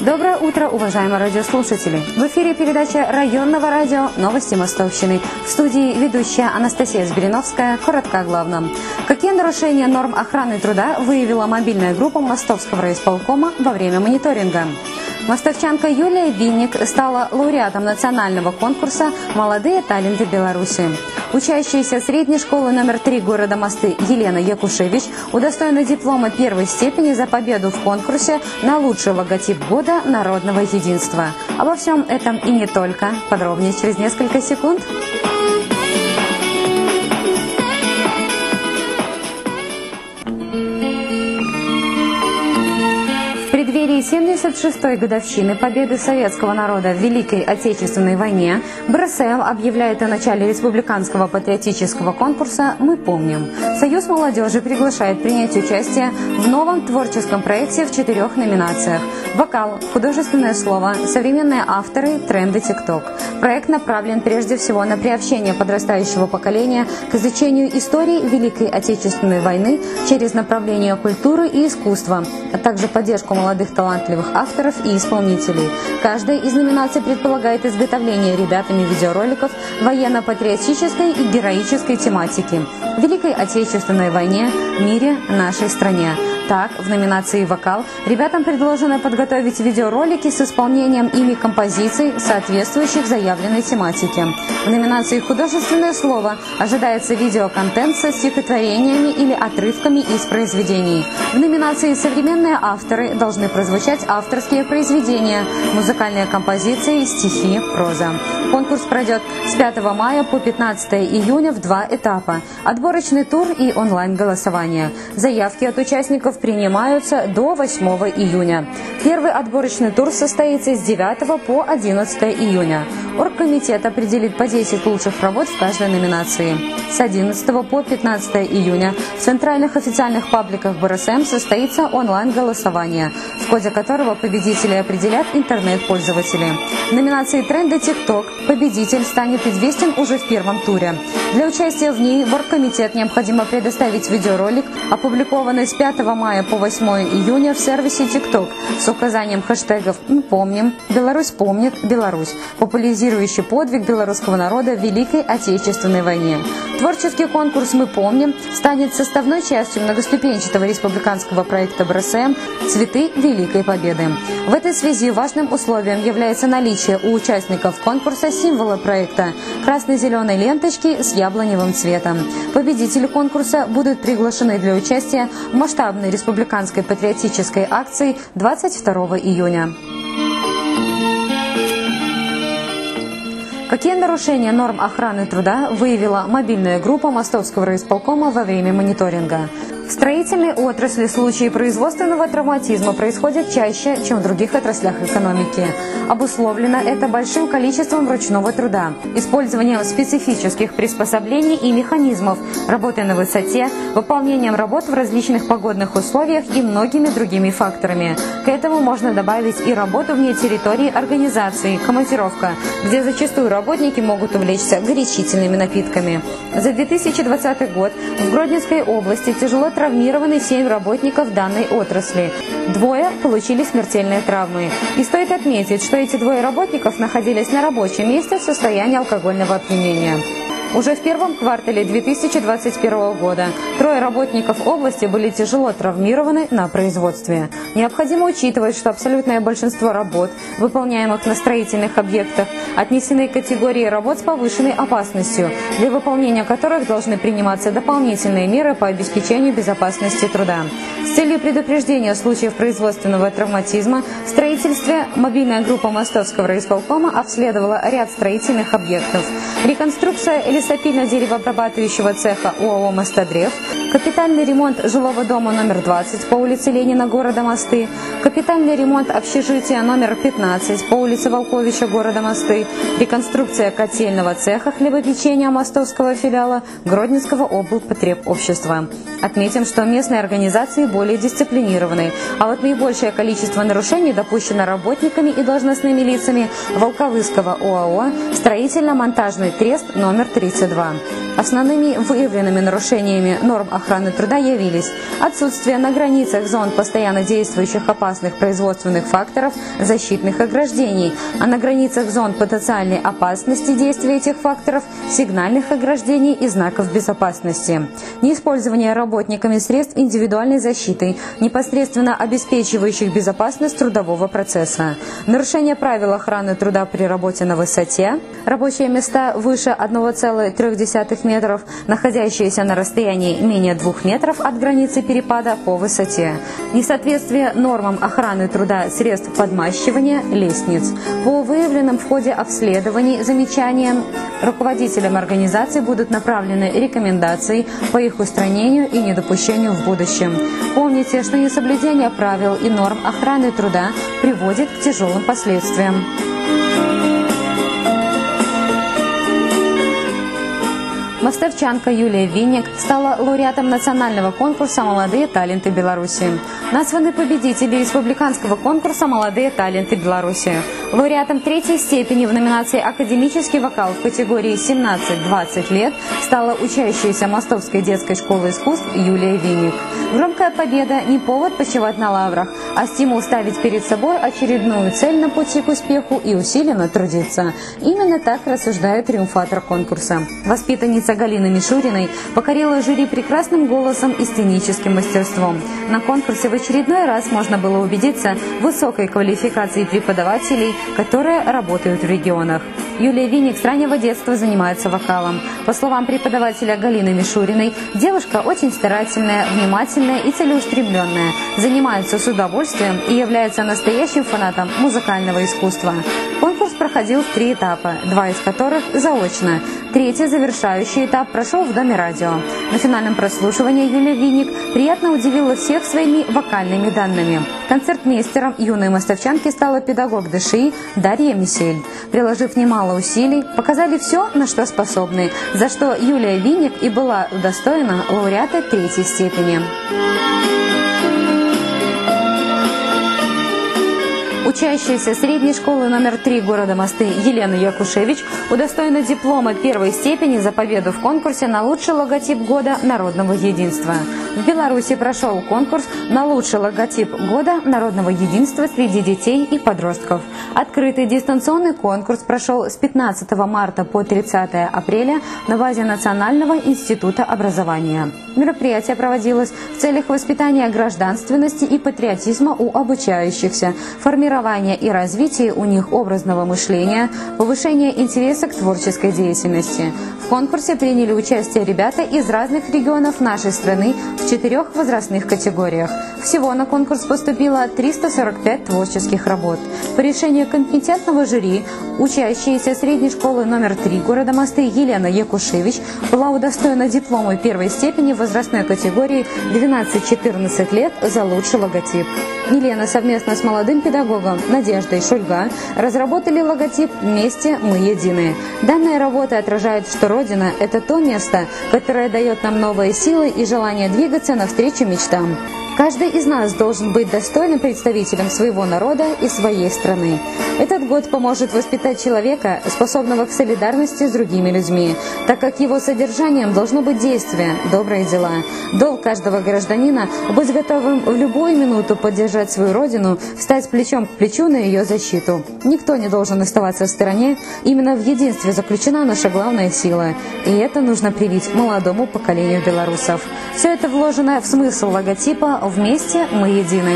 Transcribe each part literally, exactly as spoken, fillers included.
Доброе утро, уважаемые радиослушатели! В эфире передача районного радио «Новости Мостовщины». В студии ведущая Анастасия Збериновская. Коротко о главном. Какие нарушения норм охраны труда выявила мобильная группа Мостовского райисполкома во время мониторинга? Мостовчанка Юлия Винник стала лауреатом национального конкурса «Молодые таленты Беларуси». Учащаяся средней школы номер три города Мосты Елена Якушевич удостоена диплома первой степени за победу в конкурсе на лучший логотип года народного единства. Обо всем этом и не только. Подробнее через несколько секунд. В преддверии семьдесят шестой годовщины победы советского народа в Великой Отечественной войне БРСМ объявляет о начале республиканского патриотического конкурса «Мы помним». Союз молодежи приглашает принять участие в новом творческом проекте в четырех номинациях: вокал, художественное слово, современные авторы, тренды ТикТок. Проект направлен прежде всего на приобщение подрастающего поколения к изучению истории Великой Отечественной войны через направление культуры и искусства, а также поддержку молодых талантливых авторов и исполнителей. Каждая из номинаций предполагает изготовление ребятами видеороликов военно-патриотической и героической тематики в Великой Отечественной войне, мире, нашей стране. Так, в номинации «Вокал» ребятам предложено подготовить видеоролики с исполнением ими композиций, соответствующих заявленной тематике. В номинации «Художественное слово» ожидается видеоконтент со стихотворениями или отрывками из произведений. В номинации «Современные авторы» должны прозвучать авторские произведения, музыкальные композиции, стихи, проза. Конкурс пройдет с пятого мая по пятнадцатое июня в два этапа: отборочный тур и онлайн-голосование. Заявки от участников принимаются до восьмого июня. Первый отборочный тур состоится с девятого по одиннадцатое июня. Оргкомитет определит по десять лучших работ в каждой номинации. С одиннадцатого по пятнадцатое июня в центральных официальных пабликах БРСМ состоится онлайн-голосование, в ходе которого победителей определят интернет-пользователи. В номинации «Тренды ТикТок» победитель станет известен уже в первом туре. Для участия в ней в оргкомитет необходимо предоставить видеоролик, опубликованный с пятого мая по восьмое июня в сервисе ТикТок с указанием хэштегов «Мы помним», «Беларусь помнит», «Беларусь», популяризирующий подвиг белорусского народа в Великой Отечественной войне. Творческий конкурс «Мы помним» станет составной частью многоступенчатого республиканского проекта БРСМ «Цветы Великой Победы». В этой связи важным условием является наличие у участников конкурса символа проекта – красно-зеленой ленточки с яблоневым цветом. Победители конкурса будут приглашены для участия в масштабной республиканской патриотической акции двадцать второго июня. Какие нарушения норм охраны труда выявила мобильная группа Мостовского райисполкома во время мониторинга? В строительной отрасли случаи производственного травматизма происходят чаще, чем в других отраслях экономики. Обусловлено это большим количеством ручного труда, использованием специфических приспособлений и механизмов, работой на высоте, выполнением работ в различных погодных условиях и многими другими факторами. К этому можно добавить и работу вне территории организации, командировка, где зачастую работники могут увлечься горячительными напитками. За две тысячи двадцатый год в Гродненской области тяжело травмированы семь работников данной отрасли. Двое получили смертельные травмы. И стоит отметить, что эти двое работников находились на рабочем месте в состоянии алкогольного опьянения. Уже в первом квартале две тысячи двадцать первого года трое работников области были тяжело травмированы на производстве. Необходимо учитывать, что абсолютное большинство работ, выполняемых на строительных объектах, отнесены к категории работ с повышенной опасностью, для выполнения которых должны приниматься дополнительные меры по обеспечению безопасности труда. С целью предупреждения случаев производственного травматизма в строительстве мобильная группа Мостовского райисполкома обследовала ряд строительных объектов: реконструкция лесопильно-деревообрабатывающего цеха ОАО «Мостодрев», капитальный ремонт жилого дома номер двадцать по улице Ленина города Мосты, капитальный ремонт общежития номер пятнадцать по улице Волковича города Мосты, реконструкция котельного цеха хлебопечения мостовского филиала Гродненского облпотребобщества. Отметим, что местные организации более дисциплинированы, а вот наибольшее количество нарушений допущено работниками и должностными лицами Волковыского ОАО «Строительно-монтажный трест номер тридцать два». Основными выявленными нарушениями норм охраны охраны труда явились: отсутствие на границах зон постоянно действующих опасных производственных факторов, защитных ограждений, а на границах зон потенциальной опасности действия этих факторов, сигнальных ограждений и знаков безопасности. Неиспользование работниками средств индивидуальной защиты, непосредственно обеспечивающих безопасность трудового процесса. Нарушение правил охраны труда при работе на высоте. Рабочие места выше одного целых трёх десятых метров, находящиеся на расстоянии менее двух метров от границы перепада по высоте. Несоответствие нормам охраны труда средств подмащивания лестниц. По выявленным в ходе обследований замечаниям руководителям организации будут направлены рекомендации по их устранению и недопущению в будущем. Помните, что несоблюдение правил и норм охраны труда приводит к тяжелым последствиям. Мостовчанка Юлия Винник стала лауреатом национального конкурса «Молодые таленты Беларуси». Названы победители республиканского конкурса «Молодые таленты Беларуси». Лауреатом третьей степени в номинации «Академический вокал» в категории семнадцать-двадцать лет стала учащаяся Мостовской детской школы искусств Юлия Винник. Громкая победа – не повод почивать на лаврах, а стимул ставить перед собой очередную цель на пути к успеху и усиленно трудиться. Именно так рассуждает триумфатор конкурса. Воспитанница Галины Мишуриной покорила жюри прекрасным голосом и сценическим мастерством. На конкурсе в очередной раз можно было убедиться в высокой квалификации преподавателей, которые работают в регионах. Юлия Винник с раннего детства занимается вокалом. По словам преподавателя Галины Мишуриной, девушка очень старательная, внимательная и целеустремленная, занимается с удовольствием и является настоящим фанатом музыкального искусства. Конкурс проходил в три этапа, два из которых заочно. Третий, завершающий этап, прошел в Доме радио. На финальном прослушивании Юлия Винник приятно удивила всех своими вокальными данными. Концертмейстером юной мостовчанки стала педагог ДШИ Дарья Мисель. Приложив немало усилий, показали все, на что способны, за что Юлия Винник и была удостоена лауреата третьей степени. Учащаяся средней школы номер три города Мосты Елена Якушевич удостоена диплома первой степени за победу в конкурсе на лучший логотип года народного единства. В Беларуси прошел конкурс на лучший логотип года народного единства среди детей и подростков. Открытый дистанционный конкурс прошел с пятнадцатого марта по тридцатое апреля на базе Национального института образования. Мероприятие проводилось в целях воспитания гражданственности и патриотизма у обучающихся, формирования и развития у них образного мышления, повышения интереса к творческой деятельности. В конкурсе приняли участие ребята из разных регионов нашей страны в четырех возрастных категориях. Всего на конкурс поступило триста сорок пять творческих работ. По решению компетентного жюри учащаяся средней школы номер три города Мосты Елена Якушевич была удостоена диплома первой степени в возрастной категории двенадцать-четырнадцать лет за лучший логотип. Елена совместно с молодым педагогом Надеждой Шульга разработали логотип «Вместе мы едины». Данная работа отражает, что Родина – это то место, которое дает нам новые силы и желание двигаться навстречу мечтам. Каждый из нас должен быть достойным представителем своего народа и своей страны. Этот год поможет воспитать человека, способного к солидарности с другими людьми, так как его содержанием должно быть действие, добрые дела. Долг каждого гражданина – быть готовым в любую минуту поддержать свою родину, встать плечом к плечу на ее защиту. Никто не должен оставаться в стороне. Именно в единстве заключена наша главная сила. И это нужно привить молодому поколению белорусов. Все это вложено в смысл логотипа «Вместе мы едины».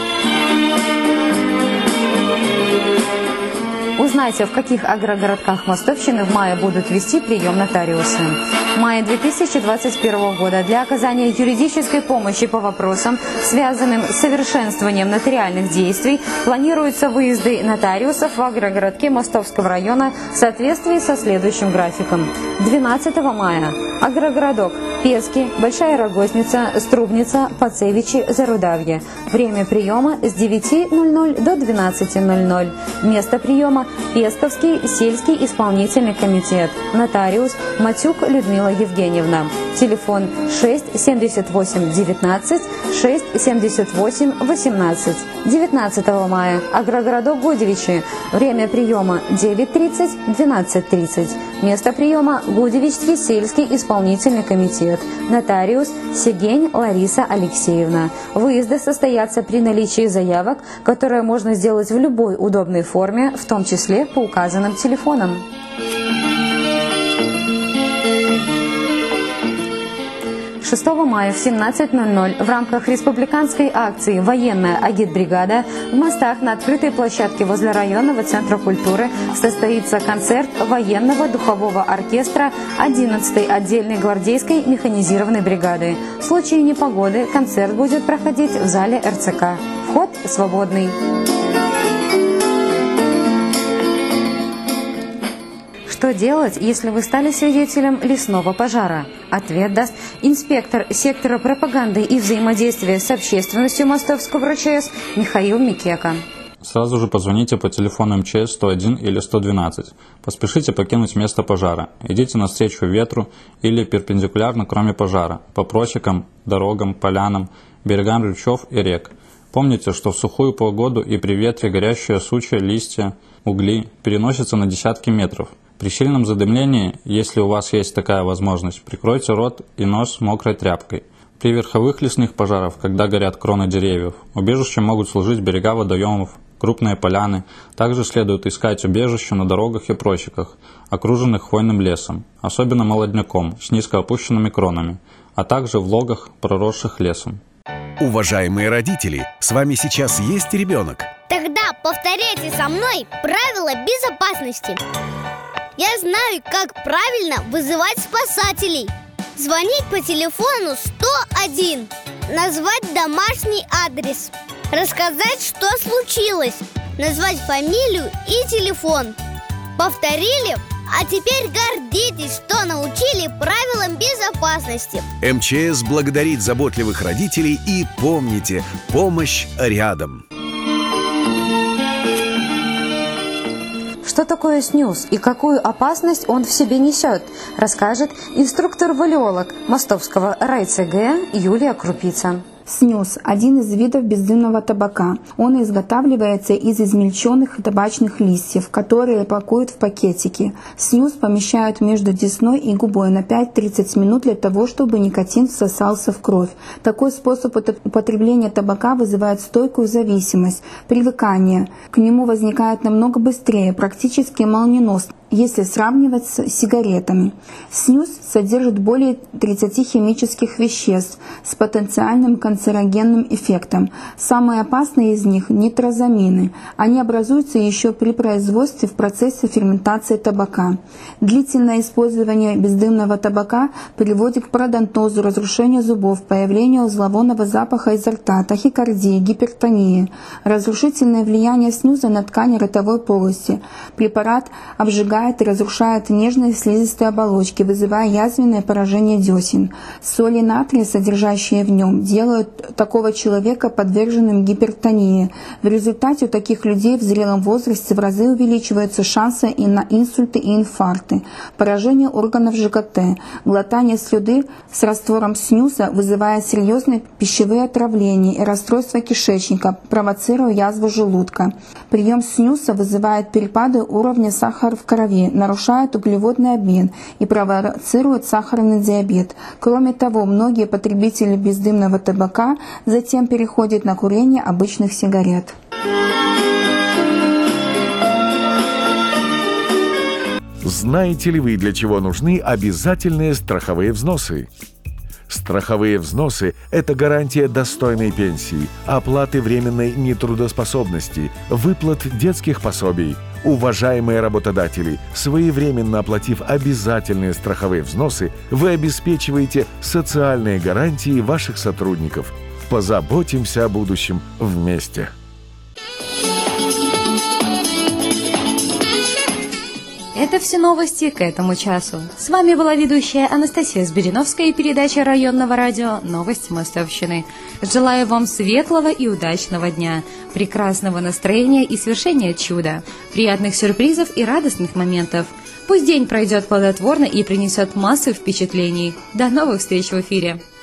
Узнайте, в каких агрогородках Мостовщины в мае будут вести прием нотариусы. В мае две тысячи двадцать первого года для оказания юридической помощи по вопросам, связанным с совершенствованием нотариальных действий, планируются выезды нотариусов в агрогородке Мостовского района в соответствии со следующим графиком. двенадцатого мая – агрогородок Пески, Большая Рогозница, Струбница, Пацевичи, Зарудавье. Время приема с девяти ноль-ноль до двенадцати ноль-ноль. Место приема – Пестовский сельский исполнительный комитет. Нотариус Матюк Людмила Евгеньевна. Телефон шесть семьдесят восемь девятнадцать шесть семьдесят восемь восемнадцать. девятнадцатого мая – агрогородок Гудевичи. Время приема девять тридцать - двенадцать тридцать. Место приема – Гудевичский сельский исполнительный комитет. ведет нотариус Сегень Лариса Алексеевна. Выезды состоятся при наличии заявок, которые можно сделать в любой удобной форме, в том числе по указанным телефонам. шестого мая в семнадцать ноль ноль в рамках республиканской акции «Военная агитбригада» в Мостах на открытой площадке возле районного центра культуры состоится концерт военного духового оркестра одиннадцатой отдельной гвардейской механизированной бригады. В случае непогоды концерт будет проходить в зале эр цэ ка. Вход свободный. Что делать, если вы стали свидетелем лесного пожара? Ответ даст инспектор сектора пропаганды и взаимодействия с общественностью Мостовского эр че эс Михаил Микека. Сразу же позвоните по телефону эм че эс сто один или сто двенадцать. Поспешите покинуть место пожара. Идите навстречу ветру или перпендикулярно, кроме пожара, по просекам, дорогам, полянам, берегам ручьев и рек. Помните, что в сухую погоду и при ветре горящие сучья, листья, угли переносятся на десятки метров. При сильном задымлении, если у вас есть такая возможность, прикройте рот и нос мокрой тряпкой. При верховых лесных пожарах, когда горят кроны деревьев, убежищем могут служить берега водоемов, крупные поляны. Также следует искать убежище на дорогах и просеках, окруженных хвойным лесом, особенно молодняком с низко опущенными кронами, а также в логах, проросших лесом. Уважаемые родители, с вами сейчас есть ребенок? Тогда повторяйте со мной правила безопасности. Я знаю, как правильно вызывать спасателей. Звонить по телефону сто один. Назвать домашний адрес. Рассказать, что случилось. Назвать фамилию и телефон. Повторили? А теперь гордитесь, что научили правилам безопасности. эм че эс благодарит заботливых родителей и помните, помощь рядом. Что такое снюс и какую опасность он в себе несет, расскажет инструктор-валиолог Мостовского рай цэ гэ Юлия Крупица. Снюс – один из видов бездымного табака. Он изготавливается из измельченных табачных листьев, которые пакуют в пакетики. Снюс помещают между десной и губой на пять-тридцать минут для того, чтобы никотин всосался в кровь. Такой способ употребления табака вызывает стойкую зависимость, привыкание. К нему возникает намного быстрее, практически молниеносно, если сравнивать с сигаретами. Снюс содержит более тридцати химических веществ с потенциальным канцерогенным эффектом. Самые опасные из них – нитрозамины. Они образуются еще при производстве в процессе ферментации табака. Длительное использование бездымного табака приводит к пародонтозу, разрушению зубов, появлению зловонного запаха изо рта, тахикардии, гипертонии. Разрушительное влияние снюса на ткани ротовой полости. Препарат обжигает и разрушает нежные слизистые оболочки, вызывая язвенное поражение десен. Соли натрия, содержащие в нем, делают такого человека подверженным гипертонии. В результате у таких людей в зрелом возрасте в разы увеличиваются шансы и на инсульты и инфаркты, поражение органов жэ гэ тэ. Глотание слюды с раствором снюса вызывает серьезные пищевые отравления и расстройства кишечника, провоцируя язву желудка. Прием снюса вызывает перепады уровня сахара в крови, нарушает углеводный обмен и провоцирует сахарный диабет. Кроме того, многие потребители бездымного табака затем переходят на курение обычных сигарет. Знаете ли вы, для чего нужны обязательные страховые взносы? Страховые взносы – это гарантия достойной пенсии, оплаты временной нетрудоспособности, выплат детских пособий. Уважаемые работодатели, своевременно оплатив обязательные страховые взносы, вы обеспечиваете социальные гарантии ваших сотрудников. Позаботимся о будущем вместе. Это все новости к этому часу. С вами была ведущая Анастасия Сбериновская и передача районного радио «Новости Мостовщины». Желаю вам светлого и удачного дня, прекрасного настроения и свершения чуда, приятных сюрпризов и радостных моментов. Пусть день пройдет плодотворно и принесет массу впечатлений. До новых встреч в эфире!